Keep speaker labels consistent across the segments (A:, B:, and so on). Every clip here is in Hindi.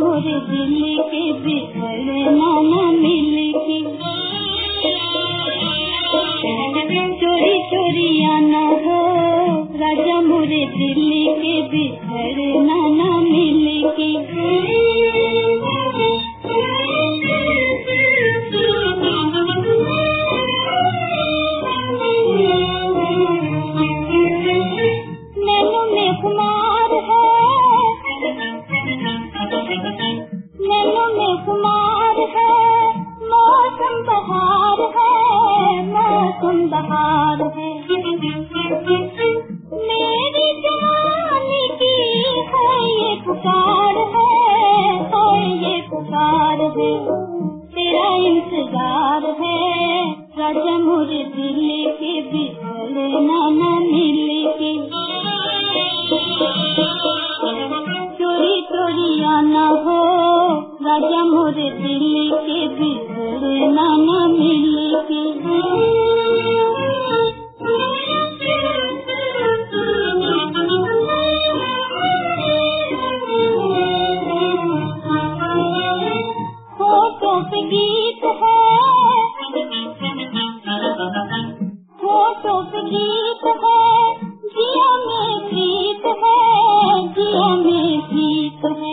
A: मोरे दिल के बिछड़ना न मिलके। चोरी चोरी आना हो राजा मोरे दिल के बिछड़ना न मिलके। नैनों में खुमार है, नैनों में खुमार है, मौसम बहार है, मौसम बहार है। मेरी जवानी की है ये पुकार है ये पुकार है। तेरा इंतजार है राजा मोरे दिल के बिछड़ना न मिलके। चोरी चोरी आना हो राजा मोरे दिल के बिछड़ना न मिलके। होठों पे गीत है, होठों पे गीत है, जिया में गीत है, जिया में गीत है।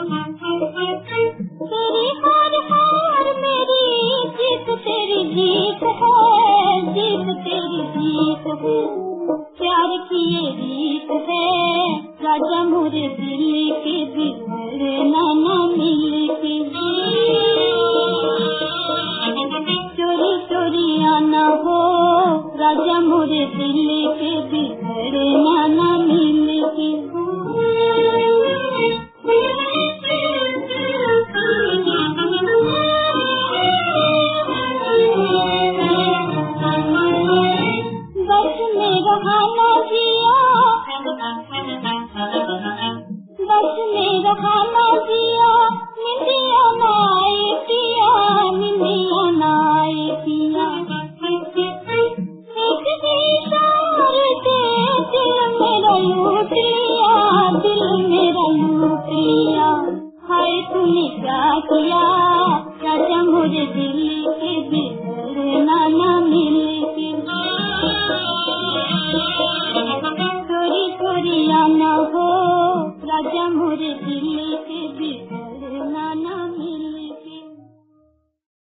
A: तेरी हार हार मेरी जीत तेरी जीत है, जीत तेरी जीत है। प्यार की ये रीत है राजा मोरे दिल के बिछड़ना न मिलके। चोरी चोरी आना हो राजा मोरे दिल के बिछड़ना न मिलके। बस में रहा न जिया, बस में रहा न जिया, निंदिया न आए पिया, निंदिया न आए पिया। एक इशारे से दिल मेरा लूट लिया, दिल मेरा लूट लिया। हाय तूने क्या किया राजा मोरे दिल के